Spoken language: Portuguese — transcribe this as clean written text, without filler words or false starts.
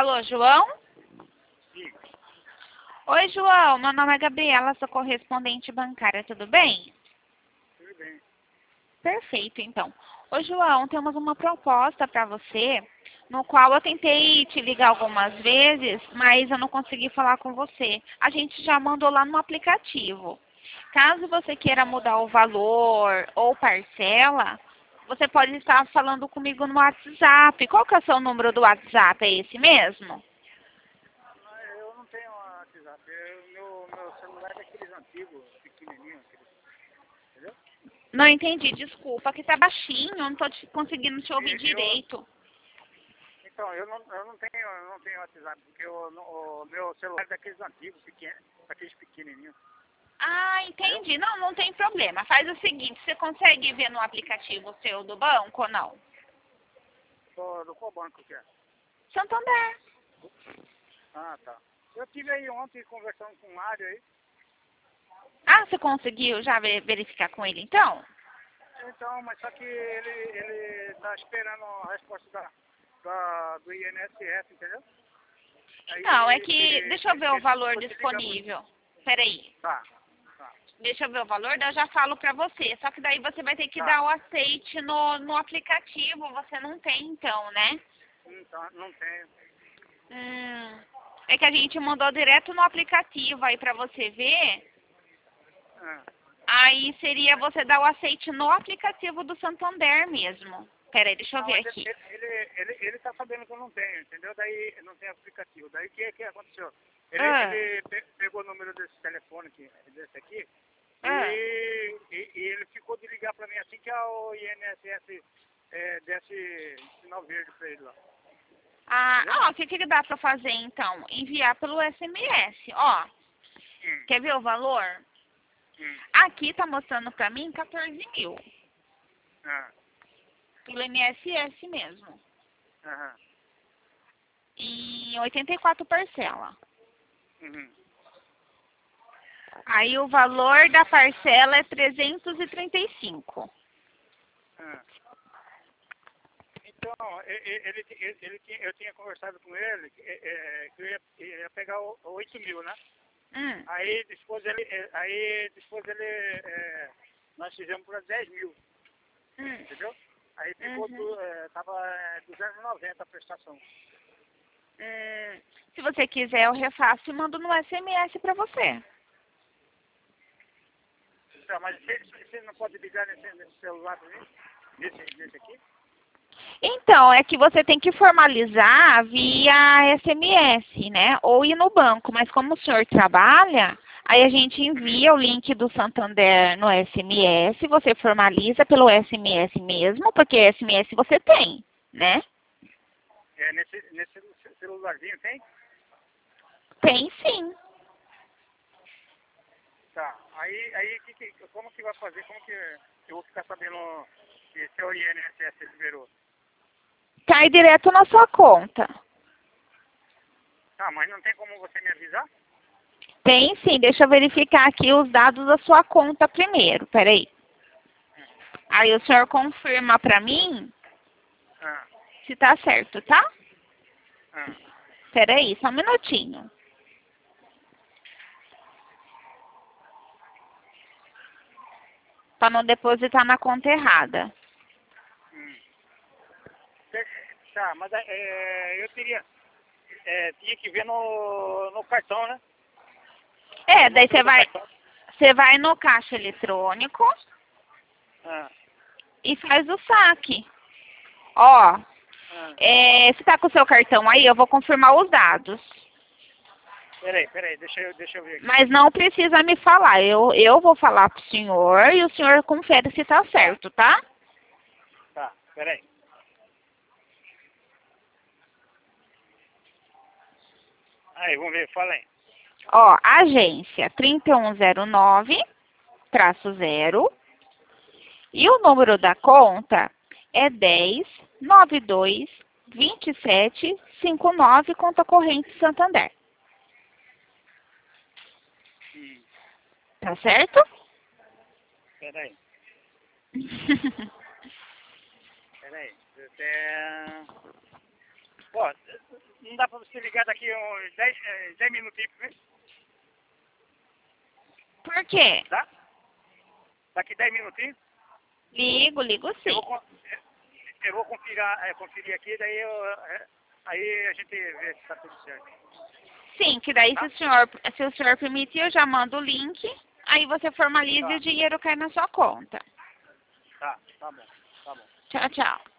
Alô, João? Sim, Oi, João. Meu nome é Gabriela, sou correspondente bancária, tudo bem? tudo bem. Perfeito, então. Ô, João, temos uma proposta para você, no qual eu tentei te ligar algumas vezes, mas eu não consegui falar com você. A gente já mandou lá no aplicativo. Caso você queira mudar o valor ou parcela, você pode estar falando comigo no WhatsApp. Qual que é o seu número do WhatsApp? É esse mesmo? Mas eu não tenho WhatsApp. Meu celular é daqueles antigos, pequenininhos, entendeu? Não entendi, desculpa, que tá baixinho, eu não tô conseguindo te ouvir Eu, direito. então, eu não tenho WhatsApp, porque o meu celular é daqueles antigos, daqueles pequenininhos, Ah, entendeu? entendi. Não, não tem problema. Faz o seguinte, você consegue ver no aplicativo seu do banco ou não? Do qual banco que é? Santander. Ah, tá. Eu tive aí ontem conversando com o Mário aí. Ah, você conseguiu já verificar com ele então? Então, mas só que ele tá esperando a resposta do INSS, entendeu? Aí Não, é que, ele, deixa eu ver o ele valor pode ligar pra... disponível. Peraí, Tá, tá, deixa eu ver o valor, daí eu já falo pra você. Só que daí você vai ter que tá. dar o aceite no aplicativo, você não tem então, né? Então, não tenho. É que a gente mandou direto no aplicativo aí pra você ver. Ah, Aí seria você dar o aceite no aplicativo do Santander mesmo. Peraí, deixa eu não, ver mas aqui. ele tá sabendo que eu não tenho, entendeu? Daí não tem aplicativo. Daí o que aconteceu? Ele, Ah, ele pegou o número desse telefone aqui, desse aqui, ah. e ele ficou de ligar pra mim assim que o INSS desse sinal verde pra ele lá. Entendeu? Ó, o que que dá pra fazer então? Enviar pelo SMS, ó. Hum, Quer ver o valor? hum, Aqui tá mostrando pra mim 14 mil. ah, Pelo INSS mesmo. aham, Em 84 parcela. uhum. Aí o valor da parcela é 335. Ah. Então, eu tinha conversado com ele que eu ia pegar 8 mil, né? Hum, Aí depois ele, nós fizemos para 10 mil, hum, entendeu? Aí ficou, uhum. tava 290 a prestação. Se você quiser, eu refaço e mando no SMS pra você. Tá, mas você não pode ligar nesse celular para mim? Nesse aqui? Então, é que você tem que formalizar via SMS, né? Ou ir no banco. Mas como o senhor trabalha, aí a gente Uhum. envia o link do Santander no SMS, você formaliza pelo SMS mesmo, porque SMS você tem, né? Nesse celularzinho tem? Tem sim. Tá. Aí como que vai fazer? Como que eu vou ficar sabendo que seu INSS liberou? Cai direto na sua conta. Tá, mas não tem como você me avisar? Tem sim, deixa eu verificar aqui os dados da sua conta primeiro, peraí. Aí o senhor confirma pra mim Ah, se tá certo, tá? ah. Peraí, só um minutinho. Pra não depositar na conta errada. Hum. Tá, mas eu tinha que ver no cartão, né? É, O daí número do cartão. você vai no caixa eletrônico Ah, e faz o saque. Ó, ah. você tá com o seu cartão aí, eu vou confirmar os dados. Peraí, deixa eu ver aqui. Mas não precisa me falar. Eu vou falar pro senhor e o senhor confere se tá Tá, certo, tá? tá, peraí. Aí, vamos ver, fala aí. Ó, agência 3109-0 e o número da conta é 10922759, conta corrente Santander. Hum, Tá certo? peraí. Peraí. Ó, Não dá pra você ligar daqui uns 10 minutinhos pra mim? Por quê? Dá? Daqui 10 minutinhos? Ligo sim. Eu vou conferir aqui, daí aí a gente vê se tá tudo certo. Sim, que daí Tá? se o senhor permitir, eu já mando o link, aí você formaliza e o dinheiro cai na sua conta. Tá bom, tá bom. Tchau, tchau.